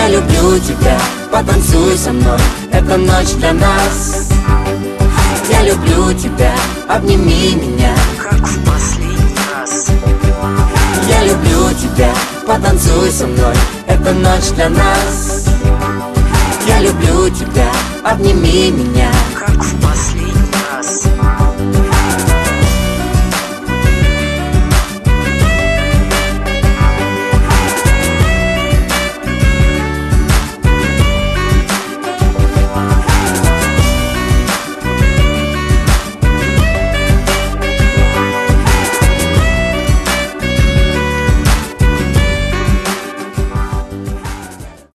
Я люблю тебя, потанцуй со мной, эта ночь для нас. Я люблю тебя, обними меня, как в последний раз. я люблю тебя, потанцуй со мной, эта ночь для нас. Я люблю тебя, обними меня, как в последний раз.